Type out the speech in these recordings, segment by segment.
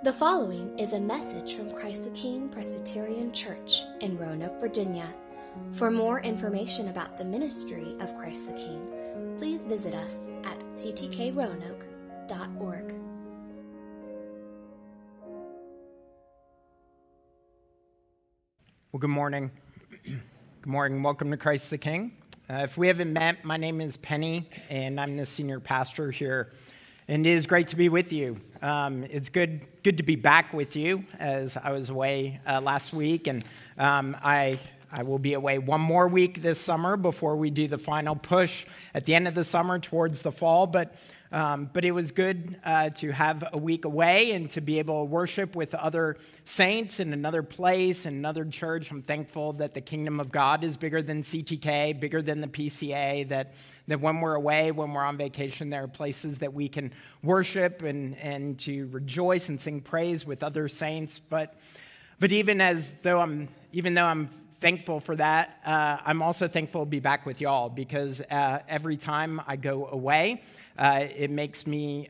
The following is a message from Christ the King Presbyterian Church in Roanoke, Virginia. For more information about the ministry of Christ the King, please visit us at ctkroanoke.org. Well, good morning. Good morning. Welcome to Christ the King. If we haven't met, my name is Penny, and I'm the senior pastor here. And it is great to be with you. It's good to be back with you, as I was away last week, and I will be away one more week this summer before we do the final push at the end of the summer towards the fall. But it was good to have a week away and to be able to worship with other saints in another place, in another church. I'm thankful that the kingdom of God is bigger than CTK, bigger than the PCA, that when we're away, when we're on vacation, there are places that we can worship and to rejoice and sing praise with other saints. But even though I'm thankful for that, I'm also thankful to be back with y'all, because every time I go away, it makes me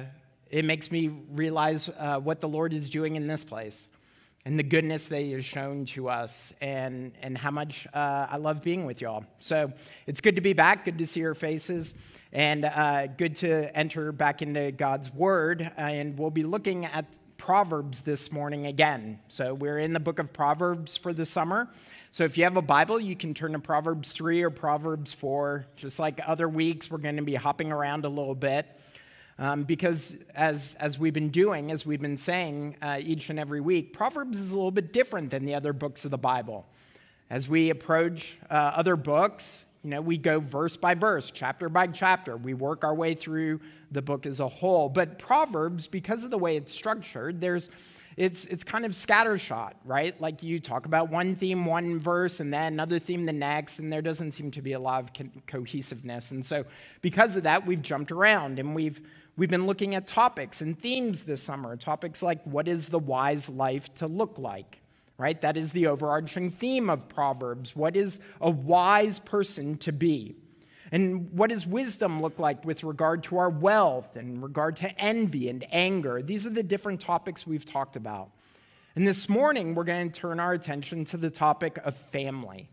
realize what the Lord is doing in this place, and the goodness that He has shown to us, and how much I love being with y'all. So it's good to be back, good to see your faces, and good to enter back into God's Word. And we'll be looking at Proverbs this morning again. So we're in the book of Proverbs for the summer. So if you have a Bible, you can turn to Proverbs 3 or Proverbs 4. Just like other weeks, we're going to be hopping around a little bit. Because as we've been doing, as we've been saying each and every week, Proverbs is a little bit different than the other books of the Bible. As we approach other books, we go verse by verse, chapter by chapter. We work our way through the book as a whole. But Proverbs, because of the way it's structured, it's kind of scattershot, right? Like you talk about one theme, one verse, and then another theme the next, and there doesn't seem to be a lot of cohesiveness. And so because of that, we've jumped around, and we've been looking at topics and themes this summer. Topics like, what is the wise life to look like? Right? That is the overarching theme of Proverbs. What is a wise person to be? And what does wisdom look like with regard to our wealth and regard to envy and anger? These are the different topics we've talked about. And this morning, we're going to turn our attention to the topic of family.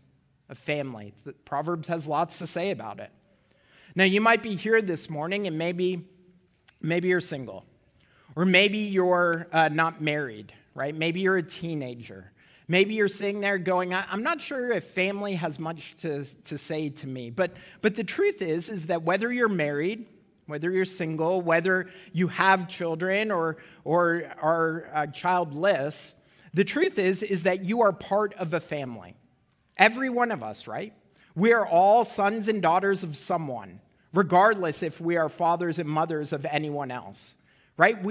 Proverbs has lots to say about it. Now, you might be here this morning, and maybe you're single. Or maybe you're not married, right? Maybe you're a teenager. Maybe you're sitting there going, I'm not sure if family has much to say to me. But the truth is that whether you're married, whether you're single, whether you have children or are childless, the truth is that you are part of a family. Every one of us, right? We are all sons and daughters of someone, regardless if we are fathers and mothers of anyone else. Right?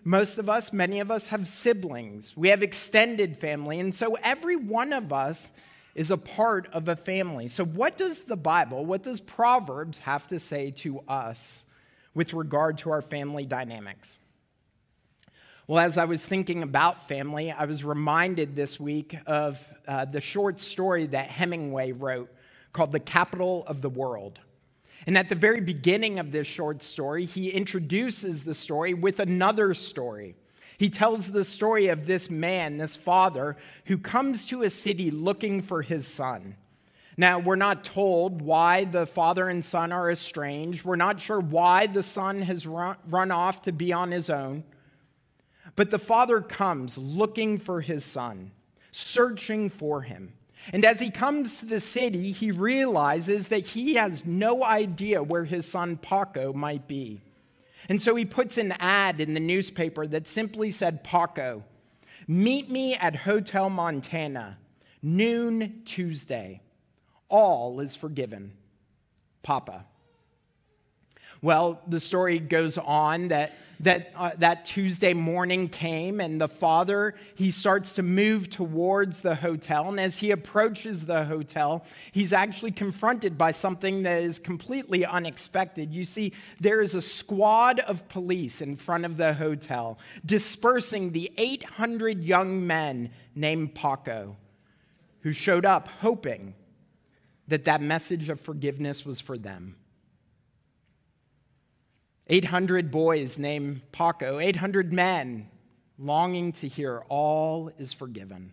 Many of us have siblings. We have extended family. And so every one of us is a part of a family. So what does Proverbs have to say to us with regard to our family dynamics? Well, as I was thinking about family, I was reminded this week of the short story that Hemingway wrote called The Capital of the World. And at the very beginning of this short story, he introduces the story with another story. He tells the story of this man, this father, who comes to a city looking for his son. Now, we're not told why the father and son are estranged. We're not sure why the son has run off to be on his own. But the father comes looking for his son, searching for him. And as he comes to the city, he realizes that he has no idea where his son Paco might be. And so he puts an ad in the newspaper that simply said, Paco, meet me at Hotel Montana, noon Tuesday. All is forgiven. Papa. Well, the story goes on that Tuesday morning came, and the father, he starts to move towards the hotel. And as he approaches the hotel, he's actually confronted by something that is completely unexpected. You see, there is a squad of police in front of the hotel, dispersing the 800 young men named Paco, who showed up hoping that message of forgiveness was for them. 800 boys named Paco, 800 men longing to hear all is forgiven.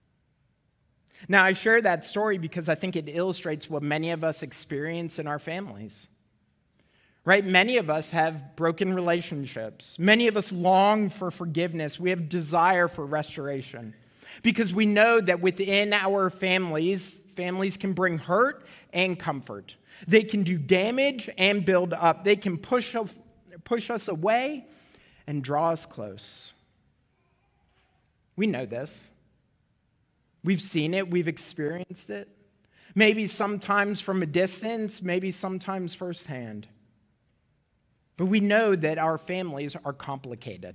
Now, I share that story because I think it illustrates what many of us experience in our families. Right? Many of us have broken relationships. Many of us long for forgiveness. We have desire for restoration because we know that within our families can bring hurt and comfort. They can do damage and build up. They can push us away and draw us close. We know this. We've seen it. We've experienced it. Maybe sometimes from a distance, maybe sometimes firsthand. But we know that our families are complicated.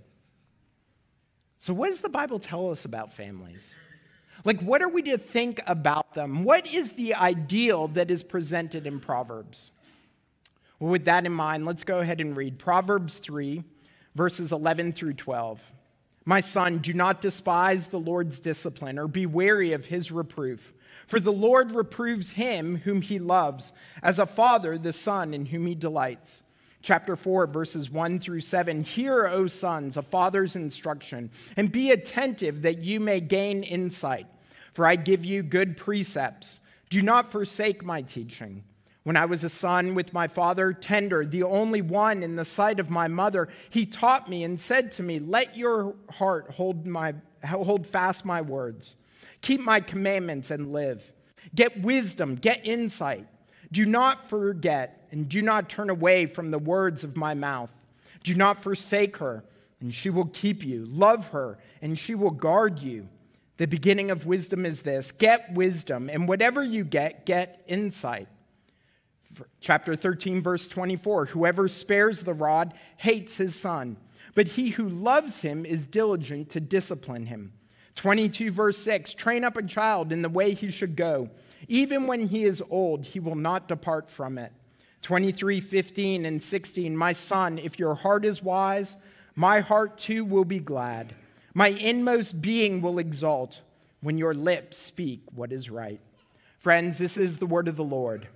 So what does the Bible tell us about families? Like, what are we to think about them? What is the ideal that is presented in Proverbs? Well, with that in mind, let's go ahead and read Proverbs 3, verses 11 through 12. My son, do not despise the Lord's discipline or be weary of his reproof. For the Lord reproves him whom he loves, as a father the son in whom he delights. Chapter 4, verses 1 through 7. Hear, O sons, a father's instruction, and be attentive that you may gain insight. For I give you good precepts. Do not forsake my teaching. When I was a son with my father, tender, the only one in the sight of my mother, he taught me and said to me, let your heart hold fast my words. Keep my commandments and live. Get wisdom, get insight. Do not forget and do not turn away from the words of my mouth. Do not forsake her, and she will keep you. Love her, and she will guard you. The beginning of wisdom is this: get wisdom, and whatever you get insight. Chapter 13, verse 24, whoever spares the rod hates his son, but he who loves him is diligent to discipline him. 22, verse 6, train up a child in the way he should go. Even when he is old, he will not depart from it. 23, 15, and 16, my son, if your heart is wise, my heart too will be glad. My inmost being will exult when your lips speak what is right. Friends, this is the word of the Lord.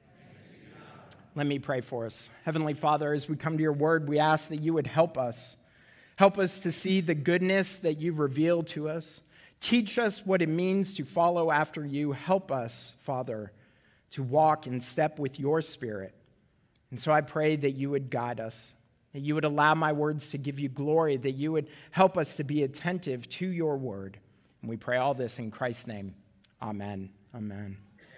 Let me pray for us. Heavenly Father, as we come to your word, we ask that you would help us. Help us to see the goodness that you reveal to us. Teach us what it means to follow after you. Help us, Father, to walk in step with your Spirit. And so I pray that you would guide us, that you would allow my words to give you glory, that you would help us to be attentive to your word. And we pray all this in Christ's name. Amen. Amen.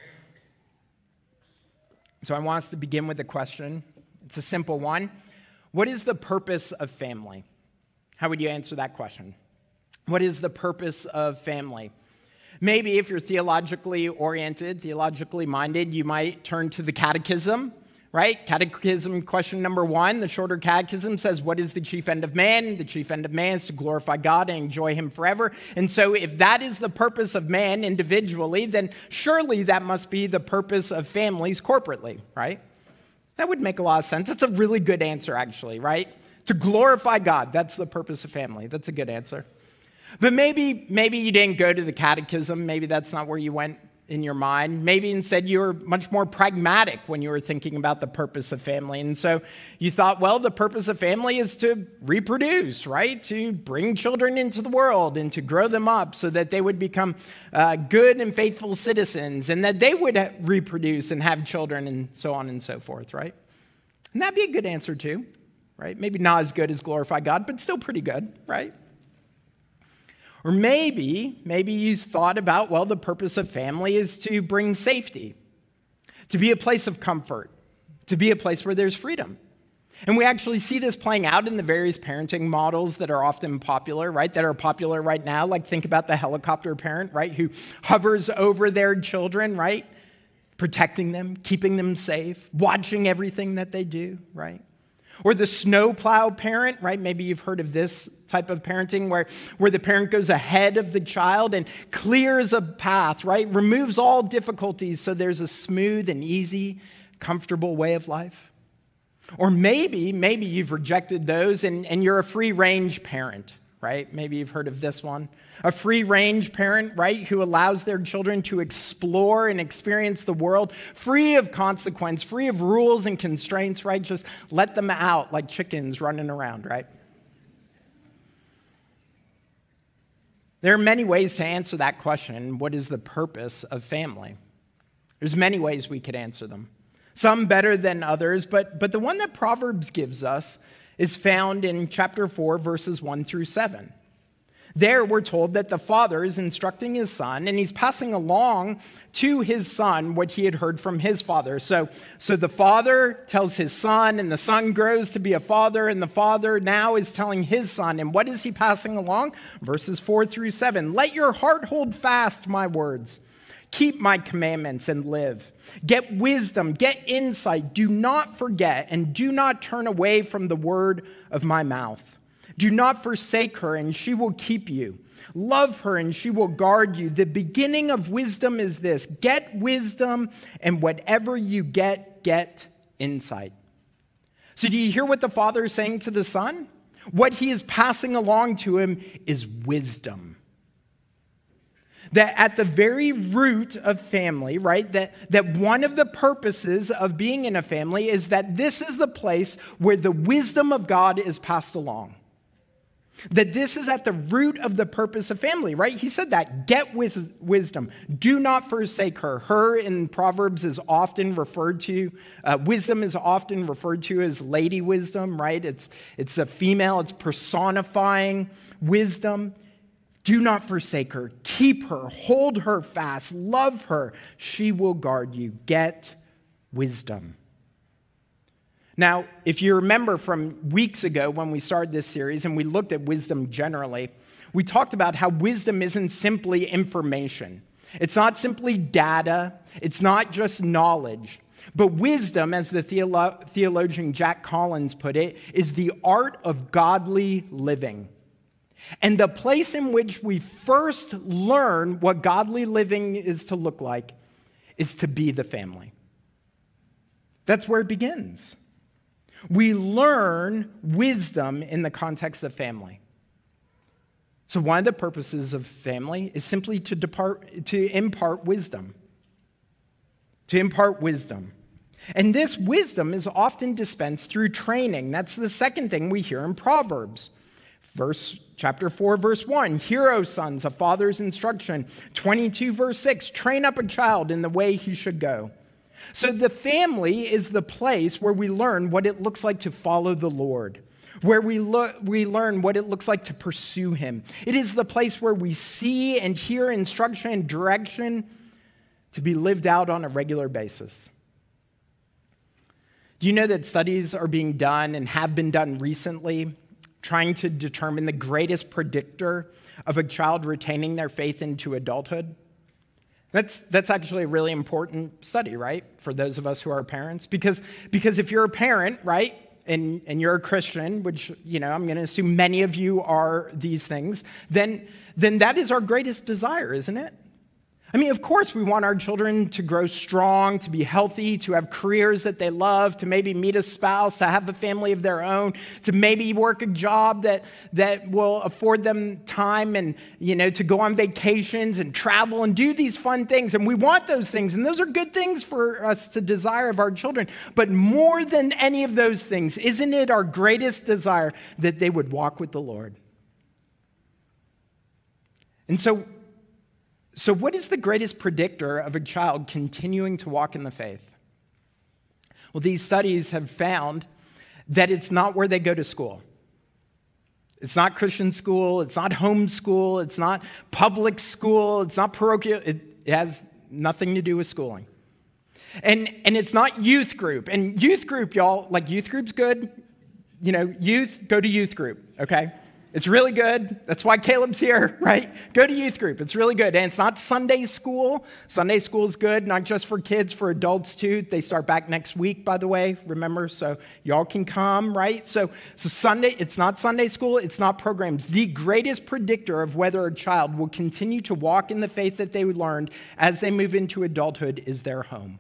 So I want us to begin with a question. It's a simple one. What is the purpose of family? How would you answer that question? What is the purpose of family? Maybe if you're theologically oriented, theologically minded, you might turn to the catechism, right? Catechism question number 1, the shorter catechism says, what is the chief end of man? The chief end of man is to glorify God and enjoy him forever. And so if that is the purpose of man individually, then surely that must be the purpose of families corporately, right? That would make a lot of sense. It's a really good answer, actually, right? To glorify God, that's the purpose of family. That's a good answer. But maybe you didn't go to the catechism. Maybe that's not where you went in your mind. Maybe instead you were much more pragmatic when you were thinking about the purpose of family. And so you thought, well, the purpose of family is to reproduce, right? To bring children into the world and to grow them up so that they would become good and faithful citizens and that they would reproduce and have children and so on and so forth, right? And that'd be a good answer too, right? Maybe not as good as glorify God, but still pretty good, right? Or maybe you thought about, well, the purpose of family is to bring safety, to be a place of comfort, to be a place where there's freedom. And we actually see this playing out in the various parenting models that are often popular, right, that are popular right now. Like think about the helicopter parent, right, who hovers over their children, right, protecting them, keeping them safe, watching everything that they do, right? Or the snowplow parent, right? Maybe you've heard of this type of parenting where the parent goes ahead of the child and clears a path, right? Removes all difficulties so there's a smooth and easy, comfortable way of life. Or maybe you've rejected those and you're a free-range parent, right? Maybe you've heard of this one. A free-range parent, right, who allows their children to explore and experience the world free of consequence, free of rules and constraints, right? Just let them out like chickens running around, right? There are many ways to answer that question. What is the purpose of family? There's many ways we could answer them. Some better than others, but the one that Proverbs gives us is found in chapter 4, verses 1 through 7. There we're told that the father is instructing his son, and he's passing along to his son what he had heard from his father. So the father tells his son, and the son grows to be a father, and the father now is telling his son. And what is he passing along? Verses 4 through 7. Let your heart hold fast my words. Keep my commandments and live. Get wisdom, get insight. Do not forget, and do not turn away from the word of my mouth. Do not forsake her, and she will keep you. Love her, and she will guard you. The beginning of wisdom is this: get wisdom, and whatever you get insight. So do you hear what the father is saying to the son? What he is passing along to him is wisdom. That at the very root of family, right, that one of the purposes of being in a family is that this is the place where the wisdom of God is passed along. That this is at the root of the purpose of family, right? He said that. Get wisdom. Do not forsake her. Her in Proverbs is often referred to, wisdom is often referred to as lady wisdom, right? It's a female, it's personifying wisdom. Do not forsake her. Keep her. Hold her fast. Love her. She will guard you. Get wisdom. Now, if you remember from weeks ago when we started this series and we looked at wisdom generally, we talked about how wisdom isn't simply information. It's not simply data. It's not just knowledge. But wisdom, as the theologian Jack Collins put it, is the art of godly living. And the place in which we first learn what godly living is to look like is to be the family. That's where it begins. We learn wisdom in the context of family. So one of the purposes of family is simply to impart wisdom. To impart wisdom. And this wisdom is often dispensed through training. That's the second thing we hear in Proverbs. Chapter 4, verse 1, hear, O sons, a father's instruction. 22, verse 6, train up a child in the way he should go. So the family is the place where we learn what it looks like to follow the Lord, where we learn what it looks like to pursue him. It is the place where we see and hear instruction and direction to be lived out on a regular basis. Do you know that studies are being done and have been done recently trying to determine the greatest predictor of a child retaining their faith into adulthood? That's actually a really important study, right, for those of us who are parents. Because if you're a parent, right, and you're a Christian, which, you know, I'm going to assume many of you are these things, then that is our greatest desire, isn't it? I mean, of course, we want our children to grow strong, to be healthy, to have careers that they love, to maybe meet a spouse, to have a family of their own, to maybe work a job that will afford them time and, you know, to go on vacations and travel and do these fun things. And we want those things, and those are good things for us to desire of our children. But more than any of those things, isn't it our greatest desire that they would walk with the Lord? And so what is the greatest predictor of a child continuing to walk in the faith? Well, these studies have found that it's not where they go to school. It's not Christian school. It's not home school. It's not public school. It's not parochial. It has nothing to do with schooling. And it's not youth group. And youth group, y'all, like youth group's good. You know, youth, go to youth group, okay? It's really good. That's why Caleb's here, right? Go to youth group. It's really good. And it's not Sunday school. Sunday school is good, not just for kids, for adults too. They start back next week, by the way, remember? So y'all can come, right? So Sunday, it's not Sunday school. It's not programs. The greatest predictor of whether a child will continue to walk in the faith that they learned as they move into adulthood is their home.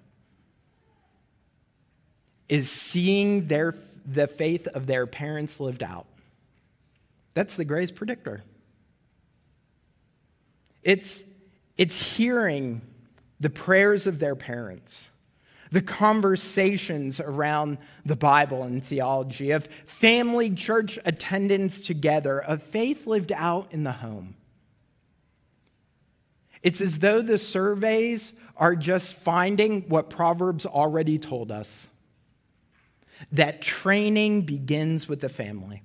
Is seeing the faith of their parents lived out. That's the greatest predictor. It's hearing the prayers of their parents, the conversations around the Bible and theology, of family church attendance together, of faith lived out in the home. It's as though the surveys are just finding what Proverbs already told us, that training begins with the family.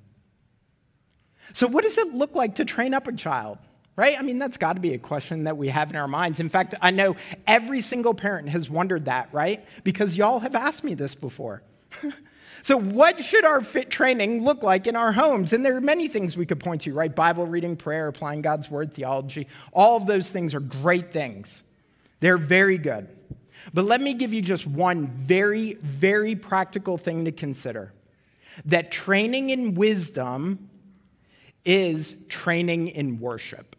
So what does it look like to train up a child, right? I mean, that's got to be a question that we have in our minds. In fact, I know every single parent has wondered that, right? Because y'all have asked me this before. So what should our fit training look like in our homes? And there are many things we could point to, right? Bible reading, prayer, applying God's word, theology. All of those things are great things. They're very good. But let me give you just one very, very practical thing to consider. That training in wisdom is training in worship.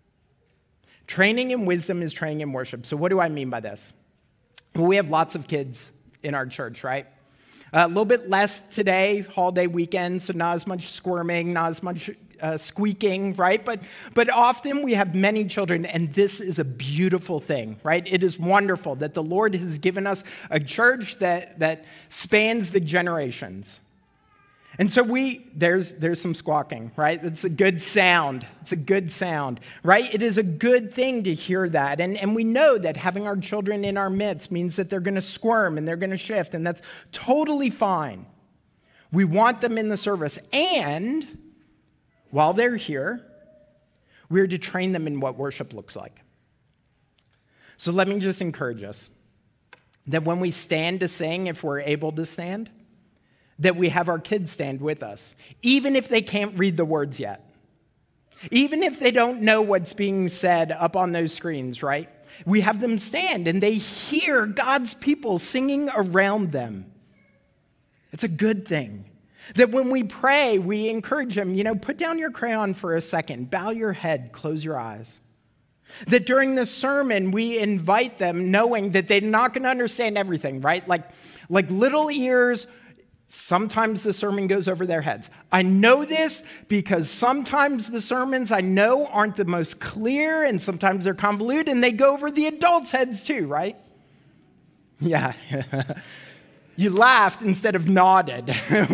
Training in wisdom is training in worship. So what do I mean by this? Well, we have lots of kids in our church, right? A little bit less today, holiday weekend, so not as much squirming, not as much squeaking, right? But often we have many children, and this is a beautiful thing, right? It is wonderful that the Lord has given us a church that spans the generations. And so there's some squawking, right? It's a good sound. It's a good sound, right? It is a good thing to hear that. And we know that having our children in our midst means that they're going to squirm and they're going to shift, and that's totally fine. We want them in the service. And while they're here, we're to train them in what worship looks like. So let me just encourage us that when we stand to sing, if we're able to stand, that we have our kids stand with us, even if they can't read the words yet. Even if they don't know what's being said up on those screens, right? We have them stand and they hear God's people singing around them. It's a good thing. That when we pray, we encourage them, put down your crayon for a second, bow your head, close your eyes. That during the sermon, we invite them knowing that they're not going to understand everything, right? Like little ears. Sometimes the sermon goes over their heads. I know this because sometimes the sermons I know aren't the most clear, and sometimes they're convoluted, and they go over the adults' heads too, right? Yeah. You laughed instead of nodded.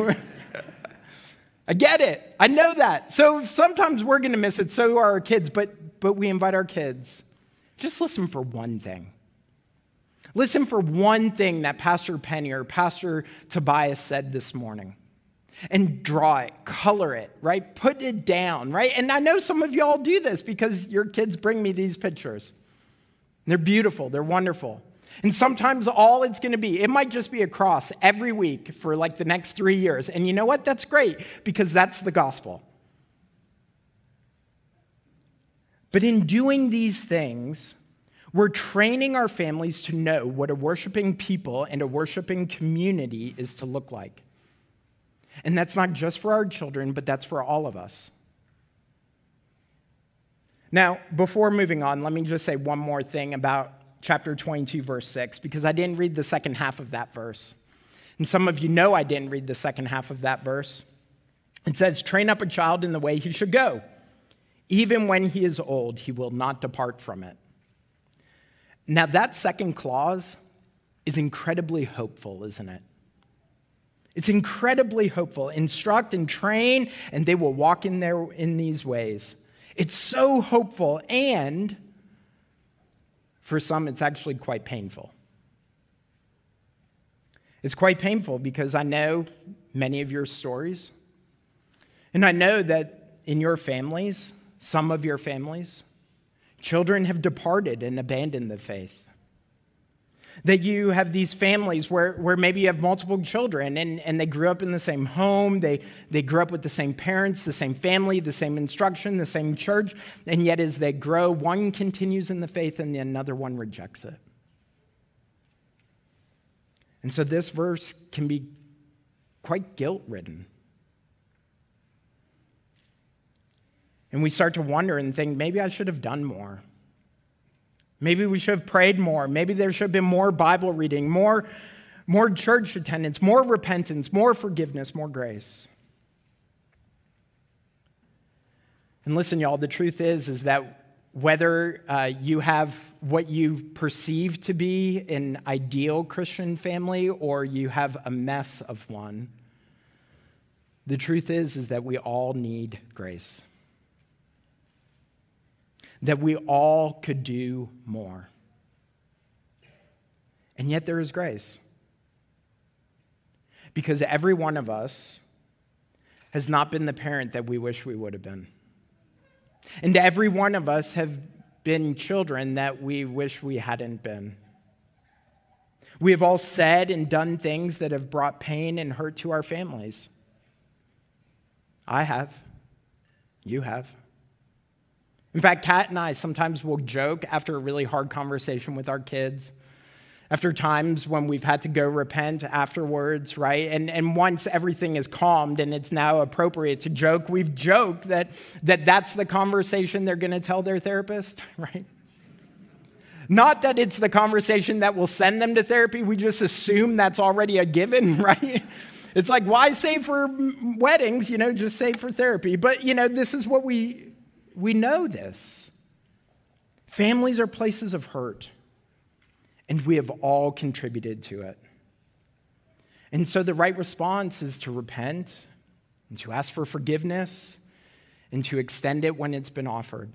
I get it. I know that. So sometimes we're going to miss it. So are our kids, but we invite our kids. Just listen for one thing. Listen for one thing that Pastor Penny or Pastor Tobias said this morning. And draw it, color it, right? Put it down, right? And I know some of you all do this because your kids bring me these pictures. They're beautiful. They're wonderful. And sometimes all it's going to be, it might just be a cross every week for like the next 3 years. And you know what? That's great because that's the gospel. But in doing these things, we're training our families to know what a worshiping people and a worshiping community is to look like. And that's not just for our children, but that's for all of us. Now, before moving on, let me just say one more thing about chapter 22, verse 6, because I didn't read the second half of that verse. And some of you know I didn't read the second half of that verse. It says, train up a child in the way he should go. Even when he is old, he will not depart from it. Now, that second clause is incredibly hopeful, isn't it? It's incredibly hopeful. Instruct and train, and they will walk in these ways. It's so hopeful, and for some, it's actually quite painful. It's quite painful because I know many of your stories, and I know that in your families, some of your families, children have departed and abandoned the faith. That you have these families where maybe you have multiple children and they grew up in the same home, they grew up with the same parents, the same family, the same instruction, the same church, and yet as they grow, one continues in the faith and the another one rejects it. And so this verse can be quite guilt-ridden. And we start to wonder and think, maybe I should have done more. Maybe we should have prayed more. Maybe there should have been more Bible reading, more church attendance, more repentance, more forgiveness, more grace. And listen, y'all, the truth is that whether you have what you perceive to be an ideal Christian family or you have a mess of one, the truth is that we all need grace. that we all could do more. And yet there is grace. Because every one of us has not been the parent that we wish we would have been. And every one of us have been children that we wish we hadn't been. We have all said and done things that have brought pain and hurt to our families. I have. You have. In fact, Kat and I sometimes will joke after a really hard conversation with our kids, after times when we've had to go repent afterwards, right? And once everything is calmed and it's now appropriate to joke, we've joked that's the conversation they're going to tell their therapist, right? Not that it's the conversation that will send them to therapy. We just assume that's already a given, right? It's like, why save for weddings? Just save for therapy. But, this is what we know this. Families are places of hurt. And we have all contributed to it. And so the right response is to repent and to ask for forgiveness and to extend it when it's been offered.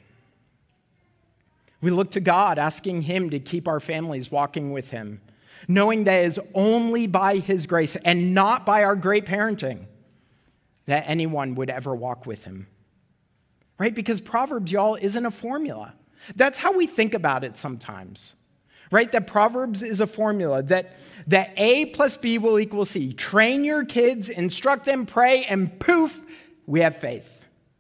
We look to God, asking Him to keep our families walking with Him, knowing that it is only by His grace and not by our great parenting that anyone would ever walk with Him. Right? Because Proverbs, y'all, isn't a formula. That's how we think about it sometimes. Right? That Proverbs is a formula, that A plus B will equal C. Train your kids, instruct them, pray, and poof, we have faith.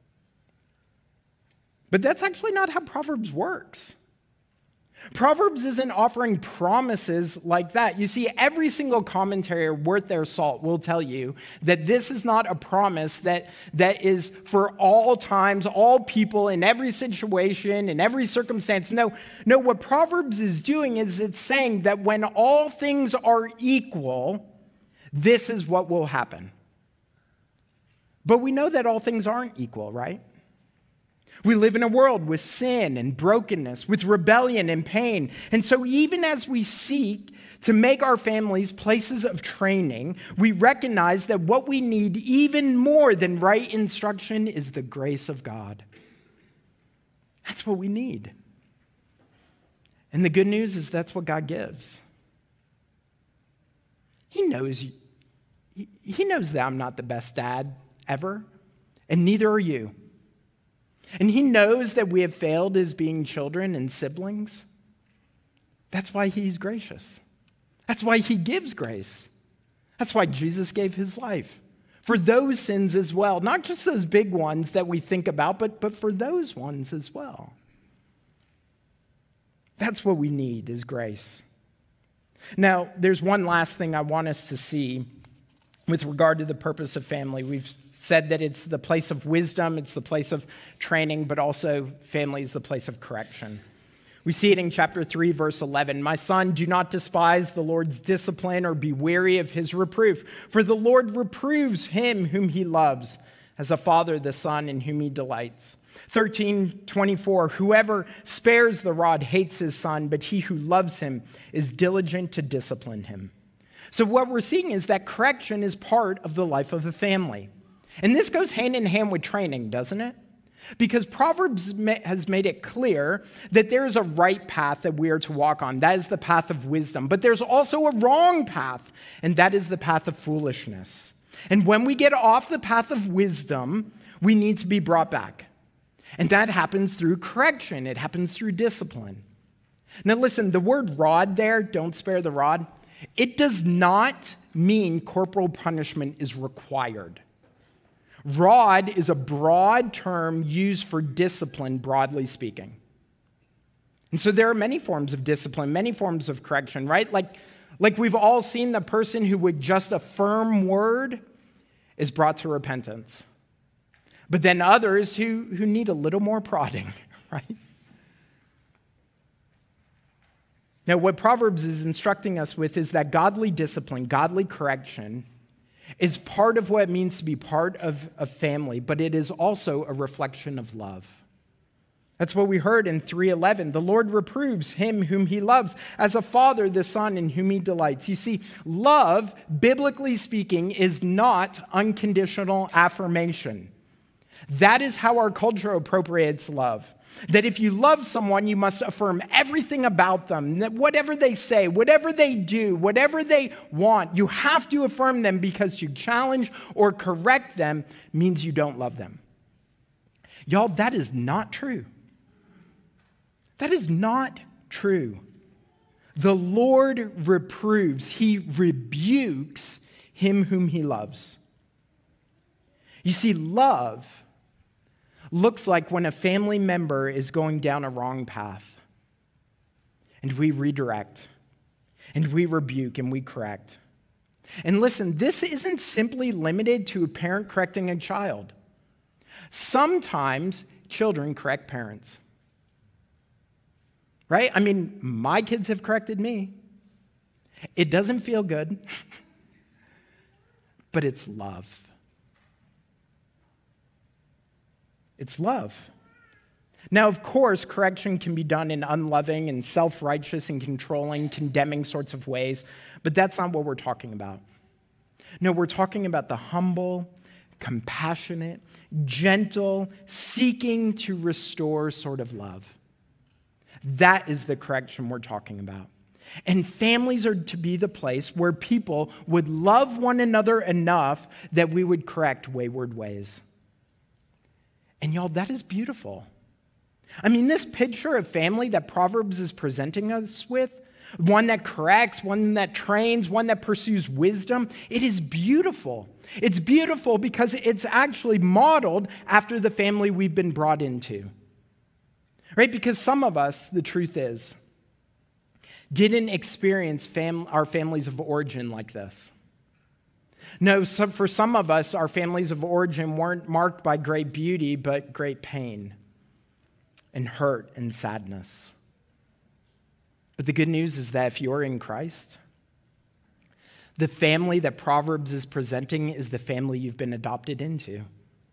But that's actually not how Proverbs works. Proverbs isn't offering promises like that. You see, every single commentary worth their salt will tell you that this is not a promise that is for all times, all people, in every situation, in every circumstance. No, what Proverbs is doing is it's saying that when all things are equal, this is what will happen. But we know that all things aren't equal, right? We live in a world with sin and brokenness, with rebellion and pain. And so even as we seek to make our families places of training, we recognize that what we need even more than right instruction is the grace of God. That's what we need. And the good news is that's what God gives. He knows that I'm not the best dad ever, and neither are you. And He knows that we have failed as being children and siblings. That's why He's gracious. That's why He gives grace. That's why Jesus gave His life. For those sins as well. Not just those big ones that we think about, but for those ones as well. That's what we need is grace. Now, there's one last thing I want us to see with regard to the purpose of family. We've said that it's the place of wisdom, it's the place of training, but also family is the place of correction. We see it in chapter 3, verse 11. My son, do not despise the Lord's discipline or be weary of His reproof. For the Lord reproves him whom He loves, as a father the son in whom He delights. 13:24, whoever spares the rod hates his son, but he who loves him is diligent to discipline him. So what we're seeing is that correction is part of the life of a family. And this goes hand in hand with training, doesn't it? Because Proverbs has made it clear that there is a right path that we are to walk on. That is the path of wisdom. But there's also a wrong path, and that is the path of foolishness. And when we get off the path of wisdom, we need to be brought back. And that happens through correction. It happens through discipline. Now listen, the word rod there, don't spare the rod, it does not mean corporal punishment is required. Rod is a broad term used for discipline, broadly speaking. And so there are many forms of discipline, many forms of correction, right? Like we've all seen the person who with just a firm word is brought to repentance. But then others who need a little more prodding, right? Now, what Proverbs is instructing us with is that godly discipline, godly correction, is part of what it means to be part of a family, but it is also a reflection of love. That's what we heard in 3:11. The Lord reproves him whom He loves, as a father the son in whom He delights. You see, love, biblically speaking, is not unconditional affirmation. That is how our culture appropriates love. That if you love someone, you must affirm everything about them, that whatever they say, whatever they do, whatever they want, you have to affirm them, because to challenge or correct them means you don't love them. Y'all, that is not true. That is not true. The Lord reproves, he rebukes him whom he loves. You see, love looks like when a family member is going down a wrong path, and we redirect, and we rebuke, and we correct. And listen, this isn't simply limited to a parent correcting a child. Sometimes children correct parents. Right? I mean, my kids have corrected me. It doesn't feel good, but it's love. It's love. Now, of course, correction can be done in unloving and self-righteous and controlling, condemning sorts of ways, but that's not what we're talking about. No, we're talking about the humble, compassionate, gentle, seeking to restore sort of love. That is the correction we're talking about. And families are to be the place where people would love one another enough that we would correct wayward ways. And y'all, that is beautiful. I mean, this picture of family that Proverbs is presenting us with, one that corrects, one that trains, one that pursues wisdom, it is beautiful. It's beautiful because it's actually modeled after the family we've been brought into. Right? Because some of us, the truth is, didn't experience our families of origin like this. No, for some of us, our families of origin weren't marked by great beauty, but great pain and hurt and sadness. But the good news is that if you're in Christ, the family that Proverbs is presenting is the family you've been adopted into.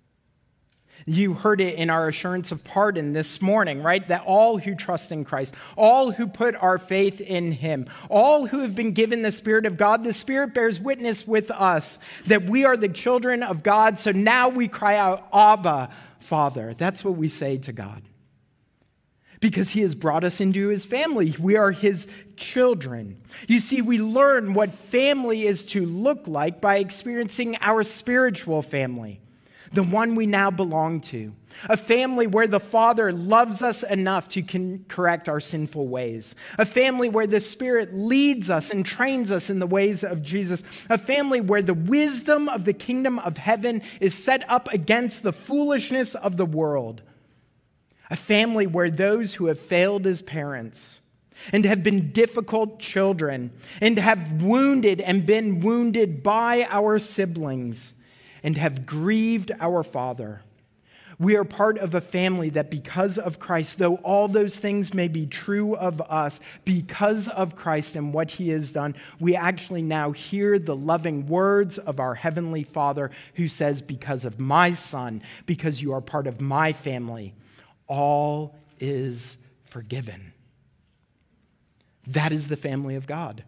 You heard it in our assurance of pardon this morning, right? That all who trust in Christ, all who put our faith in him, all who have been given the Spirit of God, the Spirit bears witness with us that we are the children of God. So now we cry out, Abba, Father. That's what we say to God. Because he has brought us into his family. We are his children. You see, we learn what family is to look like by experiencing our spiritual family, the one we now belong to. A family where the Father loves us enough to correct our sinful ways. A family where the Spirit leads us and trains us in the ways of Jesus. A family where the wisdom of the kingdom of heaven is set up against the foolishness of the world. A family where those who have failed as parents and have been difficult children and have wounded and been wounded by our siblings and have grieved our Father. We are part of a family that because of Christ, though all those things may be true of us, because of Christ and what he has done, we actually now hear the loving words of our Heavenly Father who says, because of my Son, because you are part of my family, all is forgiven. That is the family of God.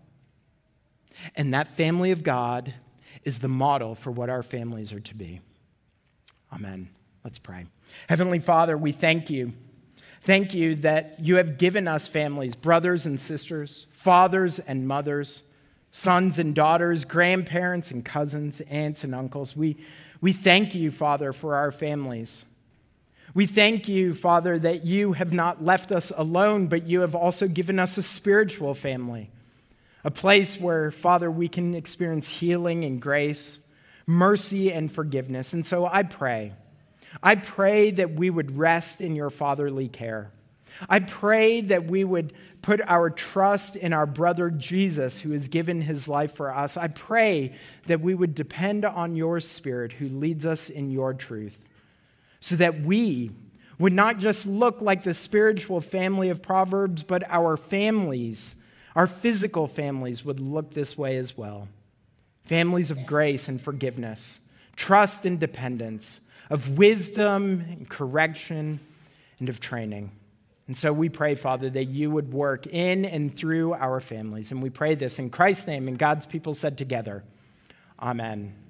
And that family of God is the model for what our families are to be. Amen. Let's pray. Heavenly Father, we thank you. Thank you that you have given us families, brothers and sisters, fathers and mothers, sons and daughters, grandparents and cousins, aunts and uncles. We thank you, Father, for our families. We thank you, Father, that you have not left us alone, but you have also given us a spiritual family, a place where, Father, we can experience healing and grace, mercy and forgiveness. And so I pray that we would rest in your fatherly care. I pray that we would put our trust in our brother Jesus, who has given his life for us. I pray that we would depend on your Spirit, who leads us in your truth, so that we would not just look like the spiritual family of Proverbs, but our families, our physical families, would look this way as well. Families of grace and forgiveness, trust and dependence, of wisdom and correction and of training. And so we pray, Father, that you would work in and through our families. And we pray this in Christ's name, and God's people said together, Amen.